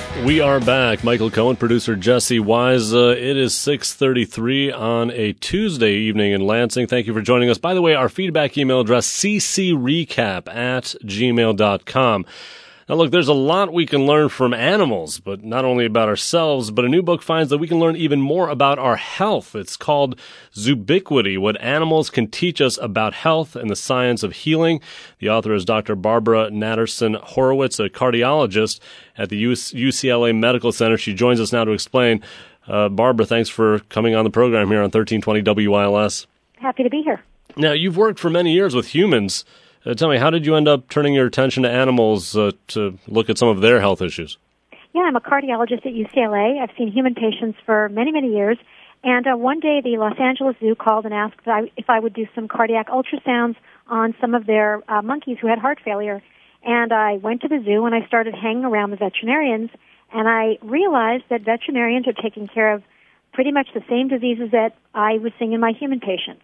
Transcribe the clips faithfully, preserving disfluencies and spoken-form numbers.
We are back. Michael Cohen, producer Jesse Wise. Uh, it is six thirty-three on a Tuesday evening in Lansing. Thank you for joining us. By the way, our feedback email address, c c recap at gmail dot com. Now, look, there's a lot we can learn from animals, but not only about ourselves, but a new book finds that we can learn even more about our health. It's called Zoobiquity, What Animals Can Teach Us About Health and the Science of Healing. The author is Doctor Barbara Natterson-Horowitz, a cardiologist at the U C L A Medical Center. She joins us now to explain. Uh, Barbara, thanks for coming on the program here on thirteen twenty W I L S. Happy to be here. Now, you've worked for many years with humans. Uh, tell me, how did you end up turning your attention to animals uh, to look at some of their health issues? Yeah, I'm a cardiologist at U C L A. I've seen human patients for many, many years. And uh, one day the Los Angeles Zoo called and asked if I, if I would do some cardiac ultrasounds on some of their uh, monkeys who had heart failure. And I went to the zoo and I started hanging around the veterinarians. And I realized that veterinarians are taking care of pretty much the same diseases that I was seeing in my human patients.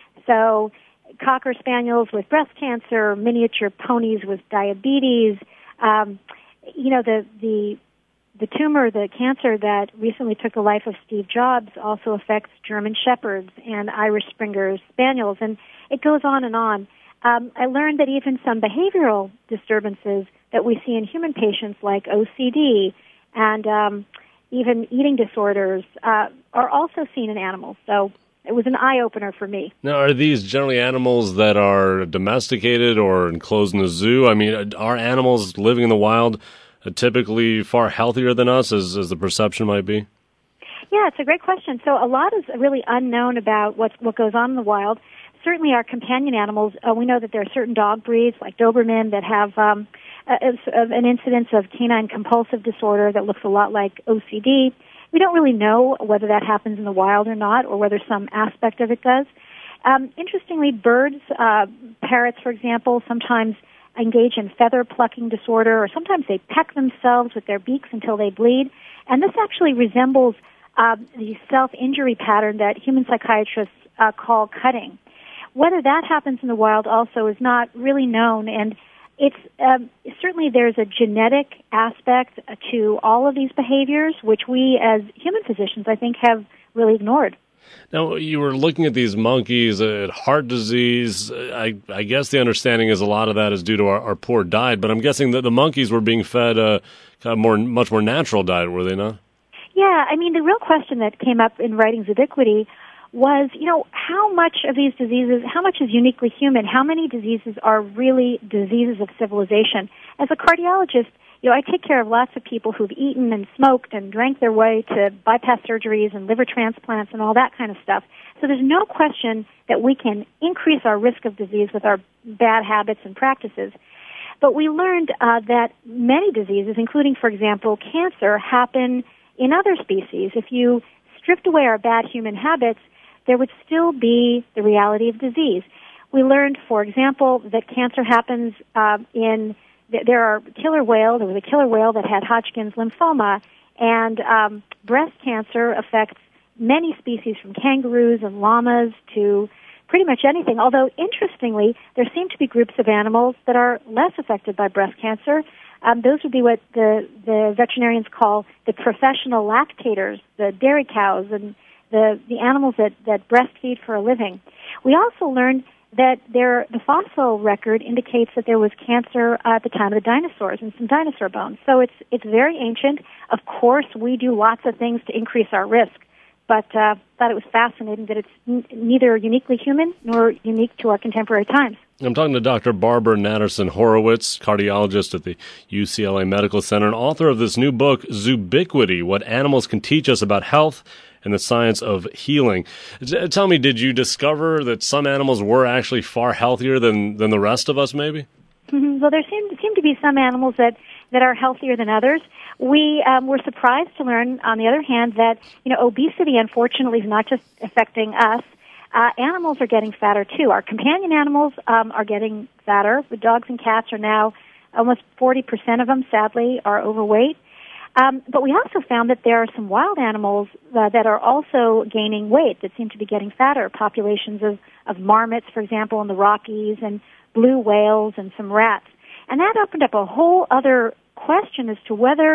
So Cocker Spaniels with breast cancer, miniature ponies with diabetes. Um, you know, the, the the tumor, the cancer that recently took the life of Steve Jobs also affects German Shepherds and Irish Springer Spaniels, and it goes on and on. Um, I learned that even some behavioral disturbances that we see in human patients, like O C D and um, even eating disorders, uh, are also seen in animals. So it was an eye-opener for me. Now, are these generally animals that are domesticated or enclosed in a zoo? I mean, are animals living in the wild typically far healthier than us, as, as the perception might be? Yeah, it's a great question. So a lot is really unknown about what, what goes on in the wild. Certainly our companion animals, uh, we know that there are certain dog breeds, like Doberman, that have um, a, a, an incidence of canine compulsive disorder that looks a lot like O C D. We don't really know whether that happens in the wild or not, or whether some aspect of it does. Um, interestingly, birds, uh, parrots, for example, sometimes engage in feather plucking disorder, or sometimes they peck themselves with their beaks until they bleed. And this actually resembles uh, the self-injury pattern that human psychiatrists uh, call cutting. Whether that happens in the wild also is not really known, and It's um, certainly there's a genetic aspect to all of these behaviors, which we as human physicians, I think, have really ignored. Now, you were looking at these monkeys, at heart disease. I, I guess the understanding is a lot of that is due to our, our poor diet, but I'm guessing that the monkeys were being fed a kind of more, much more natural diet, were they not? Yeah, I mean, the real question that came up in writing Zoobiquity was, you know, how much of these diseases, how much is uniquely human? How many diseases are really diseases of civilization? As a cardiologist, you know, I take care of lots of people who've eaten and smoked and drank their way to bypass surgeries and liver transplants and all that kind of stuff. So there's no question that we can increase our risk of disease with our bad habits and practices. But we learned uh, that many diseases, including, for example, cancer, happen in other species. If you stripped away our bad human habits, there would still be the reality of disease. We learned, for example, that cancer happens uh, in, there are killer whale, there was a killer whale that had Hodgkin's lymphoma, and um, breast cancer affects many species from kangaroos and llamas to pretty much anything, although interestingly, there seem to be groups of animals that are less affected by breast cancer. Um, those would be what the, the veterinarians call the professional lactators, the dairy cows and the, the animals that, that breastfeed for a living. We also learned that there, the fossil record indicates that there was cancer at the time of the dinosaurs in some dinosaur bones. So it's, it's very ancient. Of course, we do lots of things to increase our risk, but uh, thought it was fascinating that it's n- neither uniquely human nor unique to our contemporary times. I'm talking to Doctor Barbara Natterson-Horowitz, cardiologist at the U C L A Medical Center and author of this new book, Zoobiquity, What Animals Can Teach Us About Health and the Science of Healing. Tell me, did you discover that some animals were actually far healthier than, than the rest of us, maybe? Mm-hmm. Well, there seem, seem to be some animals that, that are healthier than others. We um, were surprised to learn, on the other hand, that you know obesity, unfortunately, is not just affecting us. Uh, animals are getting fatter, too. Our companion animals um, are getting fatter. The dogs and cats are now, almost forty percent of them, sadly, are overweight. Um, but we also found that there are some wild animals uh, that are also gaining weight, that seem to be getting fatter. Populations of, of marmots, for example, in the Rockies, and blue whales, and some rats. And that opened up a whole other question as to whether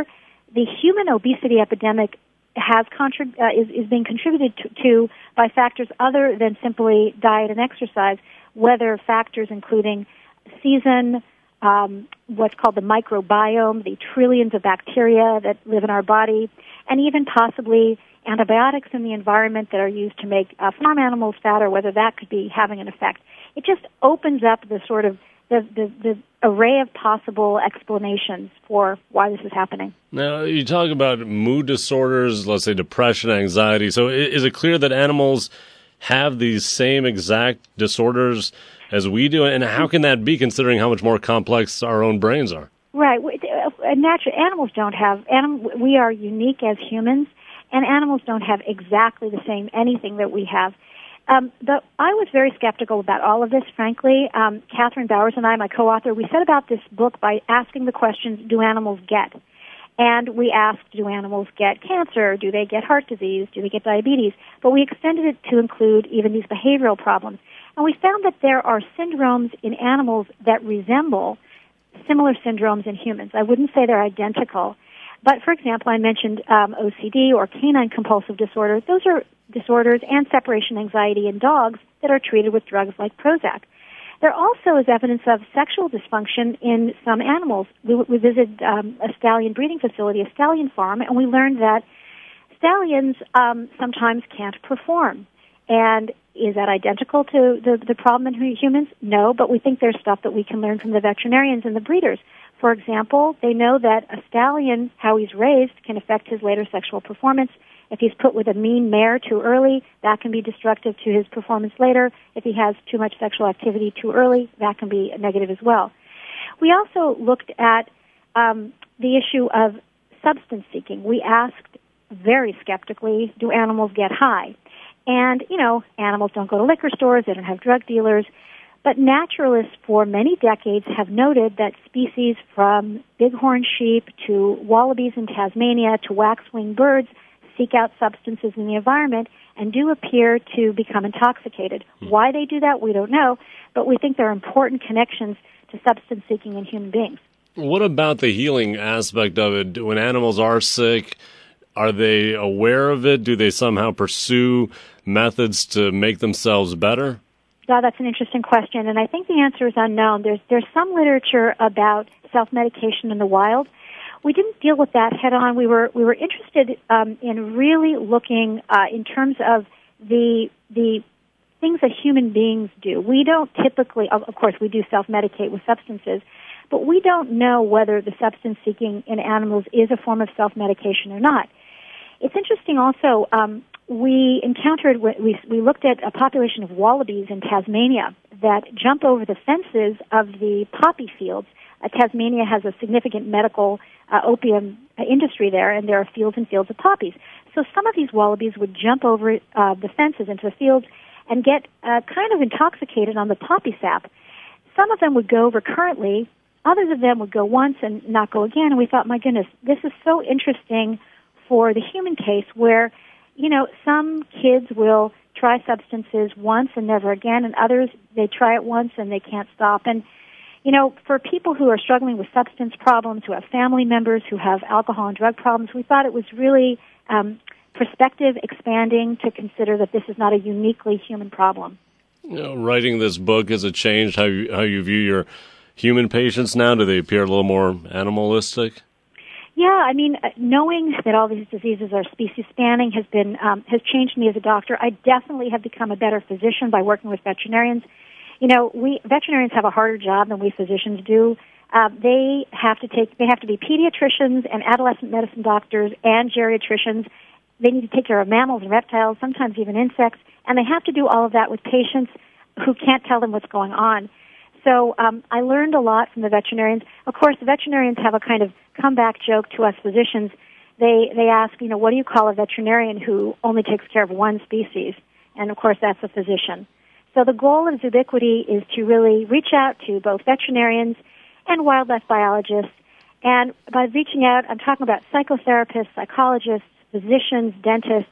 the human obesity epidemic has contrib- uh, is, is being contributed to, to by factors other than simply diet and exercise, whether factors including season, um, what's called the microbiome, the trillions of bacteria that live in our body, and even possibly antibiotics in the environment that are used to make uh, farm animals fatter, whether that could be having an effect. It just opens up the sort of the, the, the array of possible explanations for why this is happening. Now, you talk about mood disorders, let's say depression, anxiety. So is it clear that animals have these same exact disorders as we do? And how can that be, considering how much more complex our own brains are? Right. Natural animals don't have, anim, we are unique as humans, and animals don't have exactly the same anything that we have. Um, the, I was very skeptical about all of this, frankly. Um, Catherine Bowers and I, my co-author, we set about this book by asking the questions, do animals get? And we asked, do animals get cancer? Do they get heart disease? Do they get diabetes? But we extended it to include even these behavioral problems. And we found that there are syndromes in animals that resemble similar syndromes in humans. I wouldn't say they're identical. But, for example, I mentioned um, O C D or canine compulsive disorder. Those are disorders and separation anxiety in dogs that are treated with drugs like Prozac. There also is evidence of sexual dysfunction in some animals. We, we visited um, a stallion breeding facility, a stallion farm, and we learned that stallions um, sometimes can't perform. And is that identical to the, the problem in humans? No, but we think there's stuff that we can learn from the veterinarians and the breeders. For example, they know that a stallion, how he's raised, can affect his later sexual performance. If he's put with a mean mare too early, that can be destructive to his performance later. If he has too much sexual activity too early, that can be negative as well. We also looked at um, the issue of substance seeking. We asked very skeptically, do animals get high? And, you know, animals don't go to liquor stores, they don't have drug dealers. But naturalists for many decades have noted that species from bighorn sheep to wallabies in Tasmania to waxwing birds seek out substances in the environment and do appear to become intoxicated. Hmm. Why they do that, we don't know, but we think there are important connections to substance seeking in human beings. What about the healing aspect of it? When animals are sick, are they aware of it? Do they somehow pursue methods to make themselves better? Yeah, that's an interesting question, and I think the answer is unknown. There's there's some literature about self-medication in the wild. We didn't deal with that head on. We were we were interested um, in really looking uh, in terms of the the things that human beings do. We don't typically, of, of course, we do self-medicate with substances, but we don't know whether the substance seeking in animals is a form of self-medication or not. It's interesting also. Um, We encountered, we, we looked at a population of wallabies in Tasmania that jump over the fences of the poppy fields. Uh, Tasmania has a significant medical uh, opium uh, industry there, and there are fields and fields of poppies. So some of these wallabies would jump over uh, the fences into the fields and get uh, kind of intoxicated on the poppy sap. Some of them would go recurrently. Others of them would go once and not go again. And we thought, my goodness, this is so interesting for the human case where, you know, some kids will try substances once and never again, and others, they try it once and they can't stop. And, you know, for people who are struggling with substance problems, who have family members who have alcohol and drug problems, we thought it was really um, perspective expanding to consider that this is not a uniquely human problem. You know, writing this book, has it changed how you, how you view your human patients now? Do they appear a little more animalistic? Yeah, I mean, knowing that all these diseases are species spanning has been um, has changed me as a doctor. I definitely have become a better physician by working with veterinarians. You know, we veterinarians have a harder job than we physicians do. Uh, they have to take they have to be pediatricians and adolescent medicine doctors and geriatricians. They need to take care of mammals and reptiles, sometimes even insects, and they have to do all of that with patients who can't tell them what's going on. So um, I learned a lot from the veterinarians. Of course, the veterinarians have a kind of comeback joke to us physicians. They they ask, you know, what do you call a veterinarian who only takes care of one species? And, of course, that's a physician. So the goal of Ubiquity is to really reach out to both veterinarians and wildlife biologists. And by reaching out, I'm talking about psychotherapists, psychologists, physicians, dentists,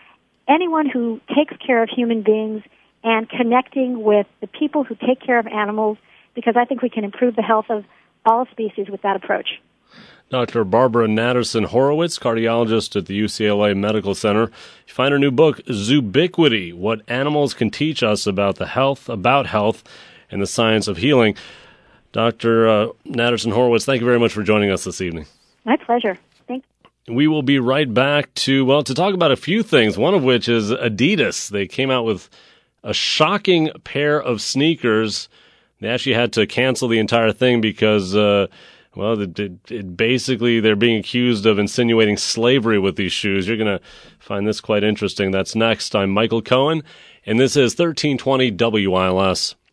anyone who takes care of human beings and connecting with the people who take care of animals, because I think we can improve the health of all species with that approach. Doctor Barbara Natterson Horowitz, cardiologist at the U C L A Medical Center. You find her new book, Zoobiquity, What Animals Can Teach Us About the Health, About Health, and the Science of Healing. Doctor Uh, Natterson Horowitz, thank you very much for joining us this evening. My pleasure. Thank you. We will be right back to, well, to talk about a few things, one of which is Adidas. They came out with a shocking pair of sneakers. They actually had to cancel the entire thing because, uh, well, it, it, it basically they're being accused of insinuating slavery with these shoes. You're going to find this quite interesting. That's next. I'm Michael Cohen, and this is thirteen twenty W I L S.